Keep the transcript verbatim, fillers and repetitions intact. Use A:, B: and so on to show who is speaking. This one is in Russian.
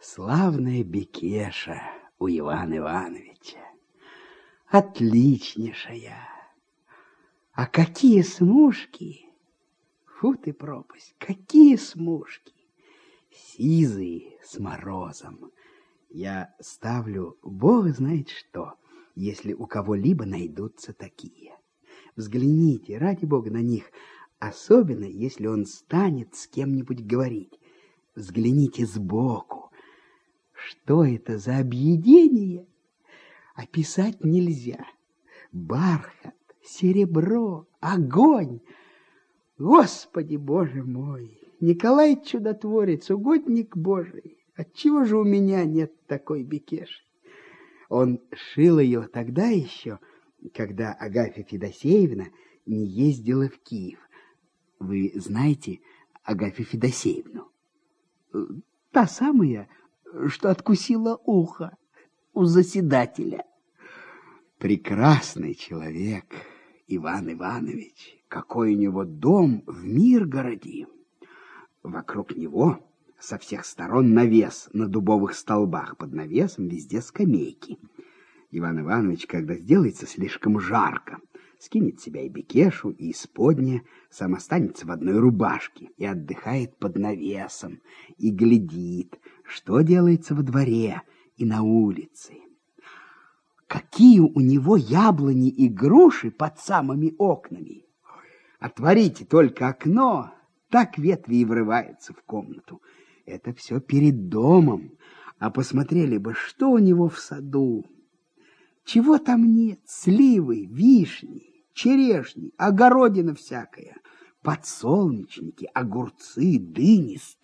A: Славная Бекеша у Ивана Ивановича. Отличнейшая. А какие смушки! Фу ты пропасть, какие смушки! Сизые с морозом. Я ставлю бог знает что, если у кого-либо найдутся такие. Взгляните, ради бога, на них, особенно если он станет с кем-нибудь говорить. Взгляните сбоку. Что это за объедение? Описать нельзя. Бархат, серебро, огонь. Господи, Боже мой! Николай Чудотворец, угодник Божий. Отчего же у меня нет такой Бекеши? Он шил ее тогда еще, когда Агафья Федосеевна не ездила в Киев. Вы знаете Агафью Федосеевну? Та самая, что откусила ухо у заседателя. Прекрасный человек, Иван Иванович. Какой у него дом в Миргороде. Вокруг него со всех сторон навес на дубовых столбах. Под навесом везде скамейки. Иван Иванович, когда сделается слишком жарко, скинет с себя и бекешу, и исподнее, сам останется в одной рубашке и отдыхает под навесом, и глядит, что делается во дворе и на улице. Какие у него яблони и груши под самыми окнами! Отворите только окно, так ветви и врываются в комнату. Это все перед домом, а посмотрели бы, что у него в саду. Чего там нет? Сливы, вишни, черешни, огородина всякая, подсолнечники, огурцы, дыни,